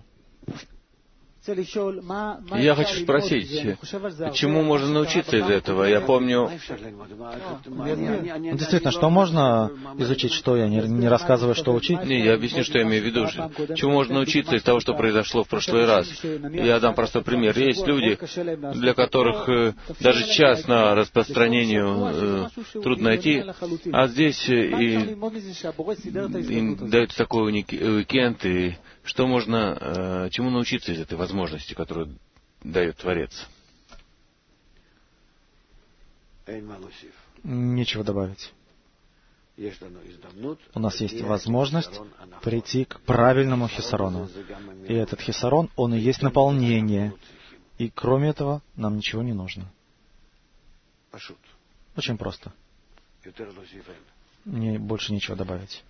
Я хочу спросить, чему можно научиться из этого? Я помню... Действительно, что можно изучить, что я не рассказываю, что учить? Не, я объясню, что я имею в виду. Чему можно научиться из того, что произошло в прошлый раз? Я дам простой пример. Есть люди, для которых даже час на распространению трудно найти, а здесь им дают такой уикенд, и что можно, чему научиться из этой возможности, которую дает Творец? Нечего добавить. У нас есть возможность прийти к правильному хисарону. И этот хисарон, он и есть наполнение. И кроме этого, нам ничего не нужно. Очень просто. Мне больше нечего добавить.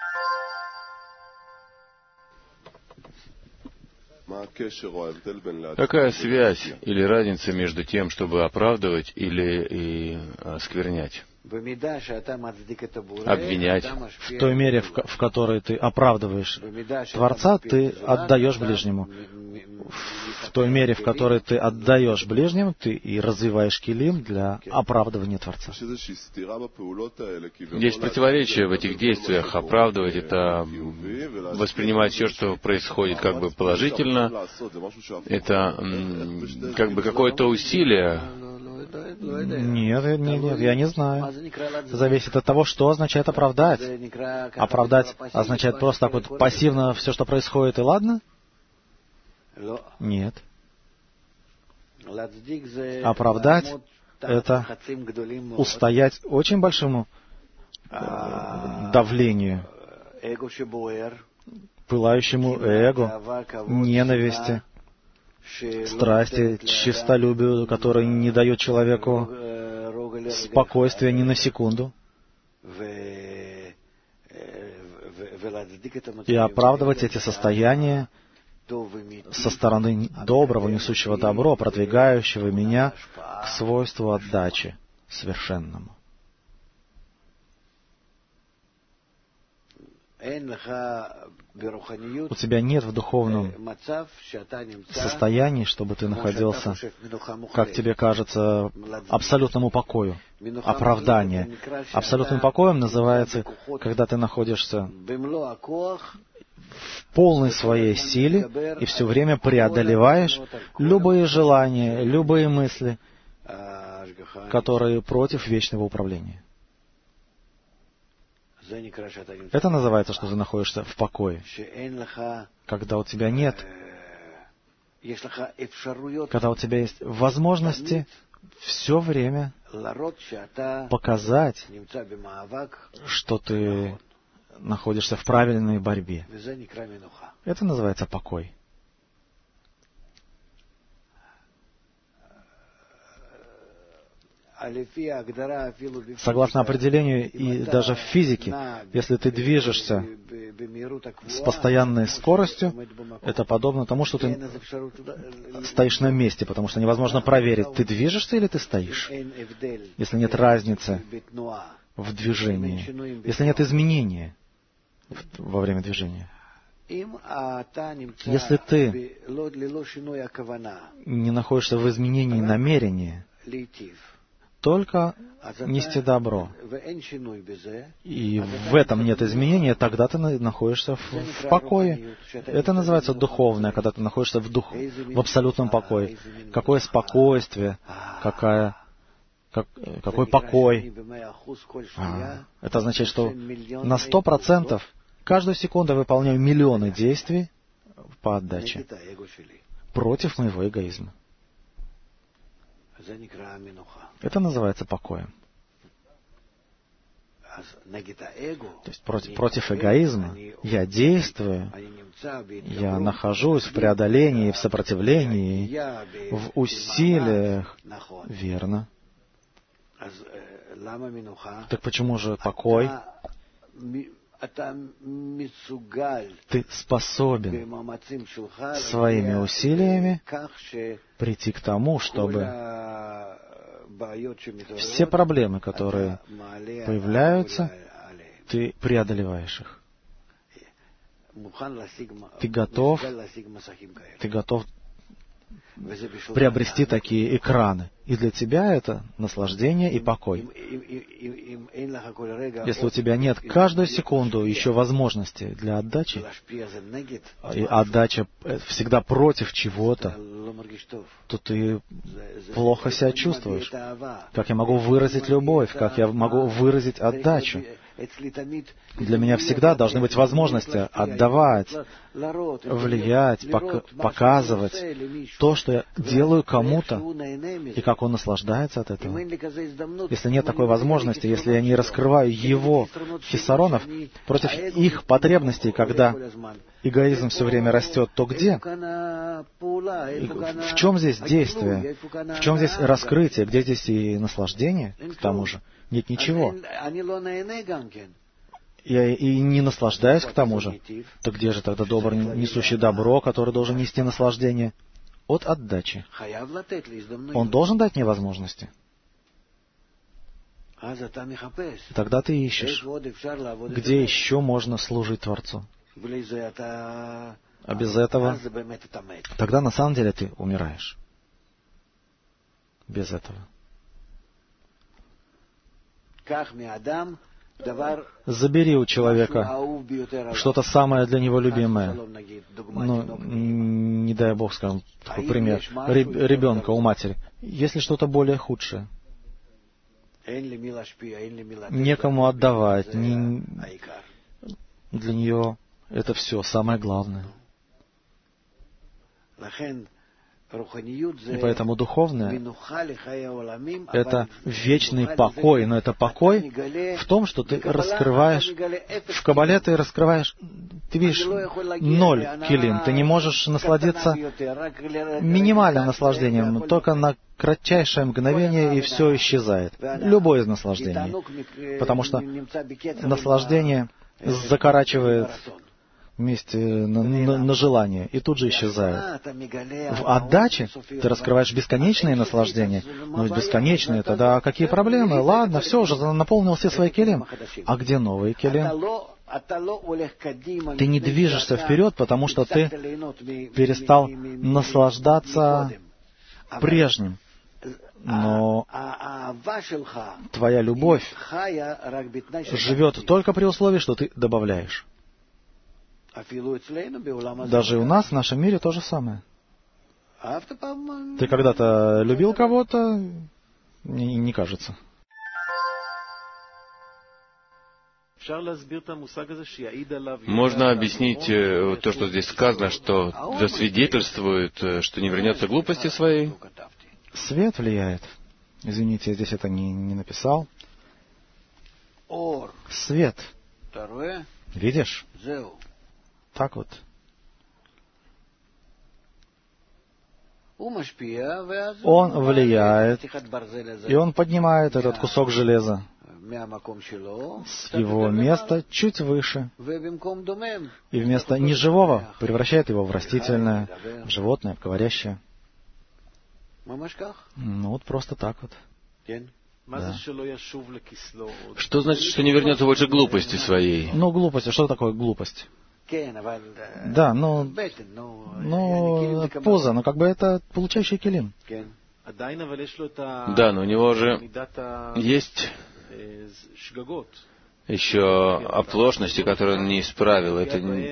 Какая связь или разница между тем, чтобы оправдывать или осквернять? обвинять. В той мере, в которой ты оправдываешь Творца, ты отдаешь ближнему. В той мере, в которой ты отдаешь ближнему, ты и развиваешь килим для оправдывания Творца. Есть противоречие в этих действиях. Оправдывать — это воспринимать все, что происходит, как бы положительно. Это как бы какое-то усилие. Нет, я не знаю. Зависит от того, что означает оправдать. Оправдать означает просто так вот пассивно все, что происходит, и ладно? Нет. Оправдать — это устоять очень большому давлению, пылающему эго, ненависти, страсти, честолюбию, которое не дает человеку спокойствия ни на секунду. И оправдывать эти состояния со стороны доброго, несущего добро, продвигающего меня к свойству отдачи совершенному. У тебя нет в духовном состоянии, чтобы ты находился, как тебе кажется, абсолютному покою, оправдание. Абсолютным покоем называется, когда ты находишься в полной своей силе и все время преодолеваешь любые желания, любые мысли, которые против вечного управления. Это называется, что ты находишься в покое. Когда у тебя нет, когда у тебя есть возможности все время показать, что ты находишься в правильной борьбе. Это называется покой. Согласно определению и даже в физике, если ты движешься с постоянной скоростью, это подобно тому, что ты стоишь на месте, потому что невозможно проверить, ты движешься или ты стоишь. Если нет разницы в движении, если нет изменения во время движения. Если ты не находишься в изменении намерения, только нести добро, и в этом нет изменения, тогда ты находишься в покое. Это называется духовное, когда ты находишься в абсолютном покое. Какое спокойствие, какой покой. Это означает, что на 100% каждую секунду я выполняю миллионы действий по отдаче против моего эгоизма. Это называется покоем. То есть против эгоизма я действую, я нахожусь в преодолении, в сопротивлении, в усилиях. Верно. Так почему же покой? Ты способен своими усилиями прийти к тому, чтобы все проблемы, которые появляются, ты преодолеваешь их. Ты готов приобрести такие экраны. И для тебя это наслаждение и покой. Если у тебя нет каждую секунду еще возможности для отдачи, и отдача всегда против чего-то, то ты плохо себя чувствуешь. Как я могу выразить любовь? Как я могу выразить отдачу? Для меня всегда должны быть возможности отдавать, влиять, показывать то, что я делаю кому-то, и как он наслаждается от этого. Если нет такой возможности, если я не раскрываю его хисаронов против их потребностей, когда эгоизм все время растет, то где? В чем здесь действие? В чем здесь раскрытие? Где здесь и наслаждение, к тому же? Нет ничего. Я и не наслаждаюсь к тому же. То где же тогда добрый, несущий добро, который должен нести наслаждение? От отдачи. Он должен дать мне возможности. Тогда ты ищешь, где еще можно служить Творцу. А без этого, тогда на самом деле ты умираешь. Без этого. Забери у человека что-то самое для него любимое. Ну, не дай Бог, скажем, такой пример. Ребенка у матери. Если что-то более худшее. Некому отдавать. Для нее это все самое главное. И поэтому духовное — это вечный покой, но это покой в том, что ты раскрываешь, в Кабале ты раскрываешь, ты видишь 0 килим, ты не можешь насладиться минимальным наслаждением, только на кратчайшее мгновение, и все исчезает. Любое из наслаждений. Потому что наслаждение закорачивает вместе на желание, и тут же исчезает. В отдаче ты раскрываешь бесконечные наслаждения, но ведь бесконечные, тогда какие проблемы? Ладно, все, уже наполнил все свои келим. А где новые келим? Ты не движешься вперед, потому что ты перестал наслаждаться прежним. Но твоя любовь живет только при условии, что ты добавляешь. Даже у нас, в нашем мире, то же самое. Ты когда-то любил кого-то? Не кажется. Можно объяснить то, что здесь сказано, что засвидетельствует, что не вернется к глупости своей? Свет влияет. Извините, я здесь это не написал. Свет. Видишь? Так вот. Он влияет, и он поднимает этот кусок железа с его места чуть выше. И вместо неживого превращает его в растительное, в животное, в говорящее. Ну вот просто так вот. Да. Что значит, что не вернется больше к глупости своей? Ну, глупость, а что такое глупость? Да, ну, поза, но как бы это получающий келим. Да, но у него же есть еще оплошности, которые он не исправил. Это не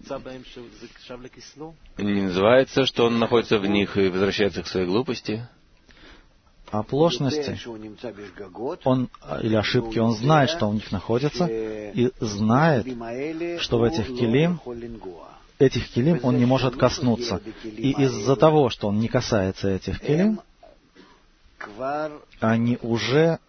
называется, что он находится в них и возвращается к своей глупости. Оплошности, он, или ошибки, он знает, что в них находится, и знает, что в этих келим он не может коснуться. И из-за того, что он не касается этих келим, они уже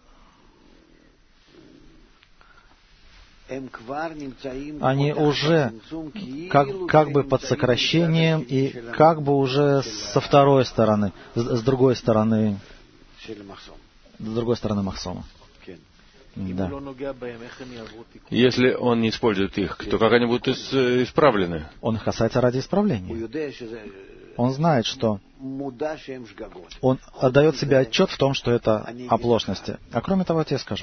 как бы под сокращением и как бы уже со второй стороны, с другой стороны Махсома. Да. Если он не использует их, то как они будут исправлены? Он их касается ради исправления. Он знает, что он отдает себе отчет в том, что это оплошности. А кроме того, я тебе скажу.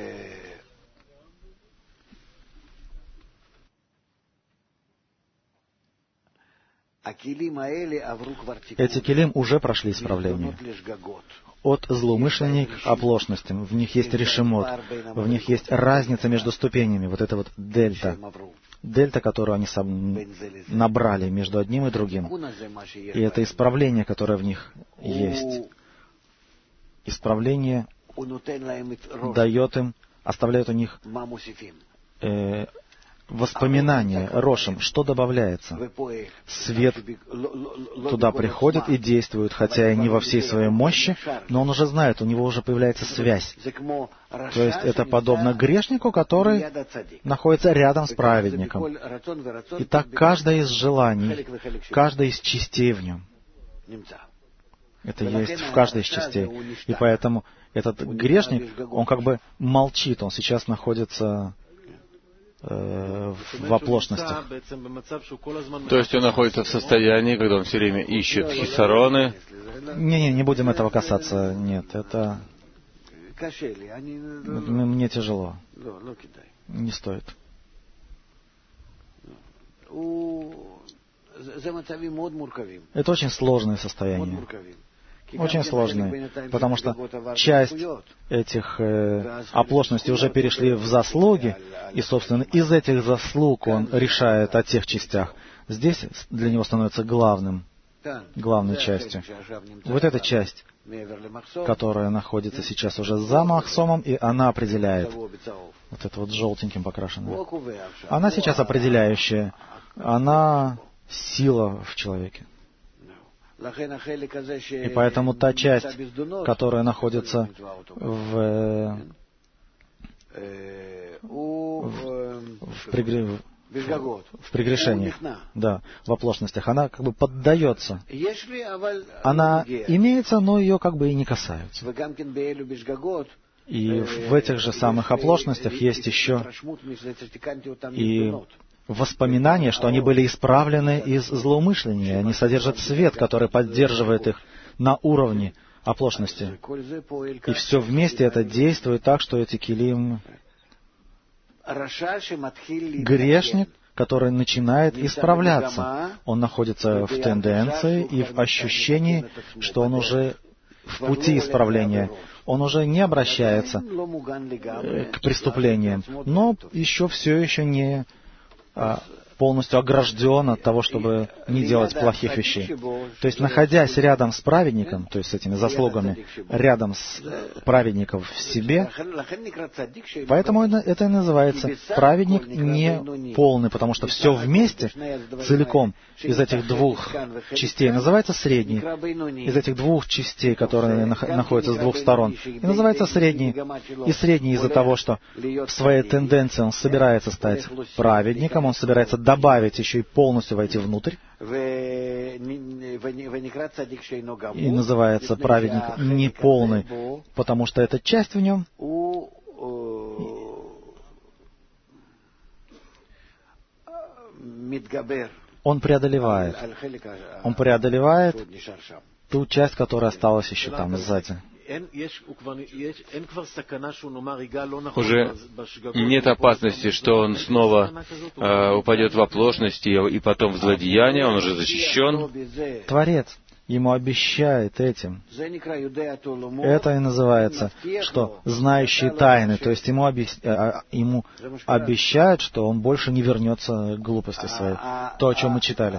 Эти келим уже прошли исправление. От злоумышленника к оплошностям. В них есть решемот, в них есть разница между ступенями. Вот это вот дельта. Дельта, которую они набрали между одним и другим. И это исправление, которое в них есть. Исправление дает им, оставляет у них воспоминания, рошем, что добавляется. Свет туда приходит и действует, хотя и не во всей своей мощи, но он уже знает, у него уже появляется связь. То есть это подобно грешнику, который находится рядом с праведником. И так каждое из желаний, каждая из частей в нем. Это есть в каждой из частей. И поэтому этот грешник, он как бы молчит, он сейчас находится в оплошностях. То есть он находится в состоянии, когда он все время ищет хисароны. Не будем этого касаться. Нет, это Мне тяжело. Не стоит. Это очень сложное состояние. Очень сложные, потому что часть этих оплошностей уже перешли в заслуги, и, собственно, из этих заслуг он решает о тех частях. Здесь для него становится главной частью. Вот эта часть, которая находится сейчас уже за махсомом, и она определяет, вот это вот желтеньким покрашенное, она сейчас определяющая, она сила в человеке. И поэтому та часть, которая находится в прегрешении, да, в оплошностях, она как бы поддается. Она имеется, но ее как бы и не касаются. И в этих же самых оплошностях есть еще и воспоминания, что они были исправлены из злоумышления. Они содержат свет, который поддерживает их на уровне оплошности. И все вместе это действует так, что эти килим... Грешник, который начинает исправляться, он находится в тенденции и в ощущении, что он уже в пути исправления. Он уже не обращается к преступлениям, но все еще не полностью огражден от того, чтобы не делать плохих вещей. То есть, находясь рядом с праведником, то есть с этими заслугами, рядом с праведником в себе, поэтому это и называется праведник не полный, потому что все вместе, целиком, из этих двух частей, называется средний. Из этих двух частей, которые находятся с двух сторон, и называется средний. И средний из-за того, что в своей тенденции он собирается стать праведником, он собирается добавить еще и полностью войти внутрь. И называется праведник неполный, потому что эта часть в нем он преодолевает ту часть, которая осталась еще там сзади. Уже нет опасности, что он снова упадет в оплошности и потом в злодеяние, он уже защищен. Творец ему обещает этим. Это и называется, что знающий тайны, то есть ему обещают, что он больше не вернется к глупости своей. То, о чем мы читали.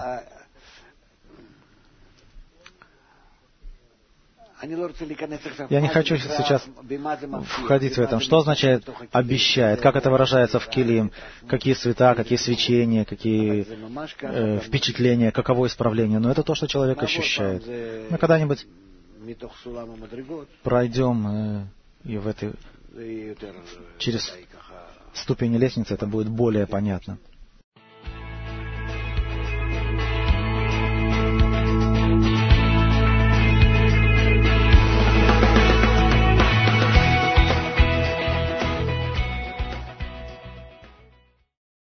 Я не хочу сейчас входить в это. Что означает «обещает», как это выражается в Килим, какие цвета, какие свечения, какие впечатления, каково исправление. Но это то, что человек ощущает. Мы когда-нибудь пройдем через ступени лестницы, это будет более понятно.